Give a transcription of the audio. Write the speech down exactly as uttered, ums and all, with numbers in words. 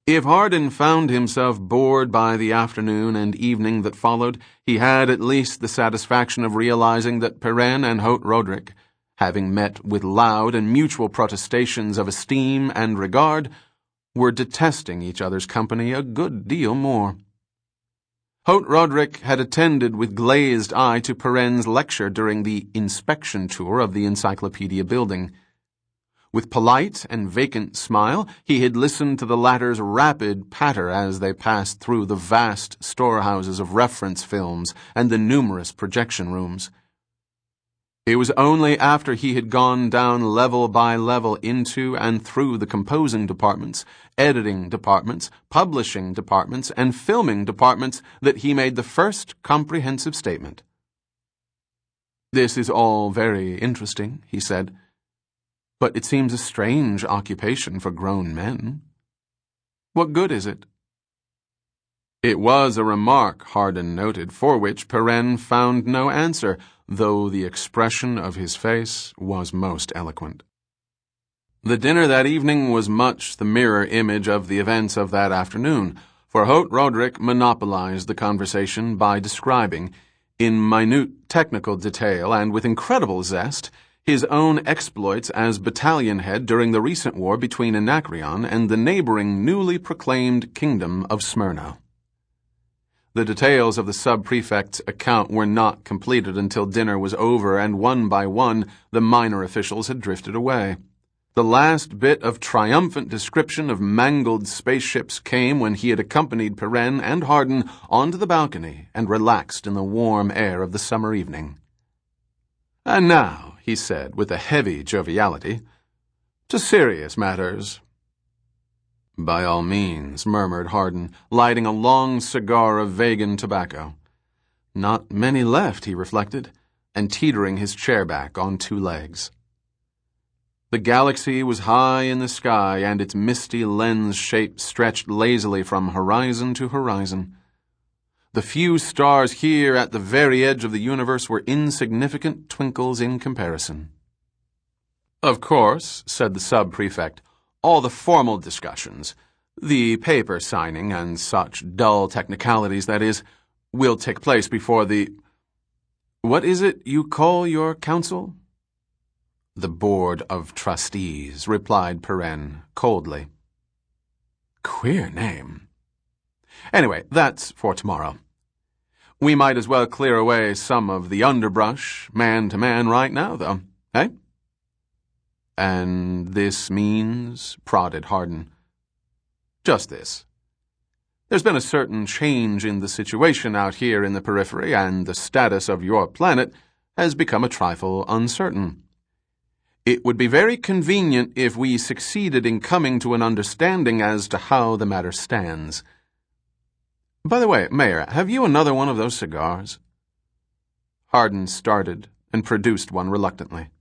If Hardin found himself bored by the afternoon and evening that followed, he had at least the satisfaction of realizing that Pirenne and Haute Roderick, having met with loud and mutual protestations of esteem and regard, were detesting each other's company a good deal more. Haute Roderick had attended with glazed eye to Pirenne's lecture during the inspection tour of the Encyclopedia building. With polite and vacant smile, he had listened to the latter's rapid patter as they passed through the vast storehouses of reference films and the numerous projection rooms. It was only after he had gone down level by level into and through the composing departments, editing departments, publishing departments, and filming departments that he made the first comprehensive statement. "This is all very interesting," he said, "but it seems a strange occupation for grown men. What good is it?" It was a remark, Hardin noted, for which Pirenne found no answer, though the expression of his face was most eloquent. The dinner that evening was much the mirror image of the events of that afternoon, for Haute Roderick monopolized the conversation by describing, in minute technical detail and with incredible zest, his own exploits as battalion head during the recent war between Anacreon and the neighboring newly proclaimed kingdom of Smyrna. The details of the sub-prefect's account were not completed until dinner was over, and one by one the minor officials had drifted away. The last bit of triumphant description of mangled spaceships came when he had accompanied Pirenne and Hardin onto the balcony and relaxed in the warm air of the summer evening. "And now," he said with a heavy joviality, "to serious matters." "By all means," murmured Hardin, lighting a long cigar of vegan tobacco. Not many left, he reflected, and teetering his chair back on two legs. The galaxy was high in the sky, and its misty lens shape stretched lazily from horizon to horizon. The few stars here at the very edge of the universe were insignificant twinkles in comparison. "Of course," said the sub-prefect, "all the formal discussions, the paper signing and such dull technicalities, that is, will take place before the... What is it you call your council?" "The Board of Trustees," replied Pirenne, coldly. Queer name. Anyway, that's for tomorrow. We might as well clear away some of the underbrush, man to man, right now, though, eh? "And this means," prodded Hardin. "Just this. There's been a certain change in the situation out here in the periphery, and the status of your planet has become a trifle uncertain. It would be very convenient if we succeeded in coming to an understanding as to how the matter stands. By the way, Mayor, have you another one of those cigars?" Hardin started and produced one reluctantly.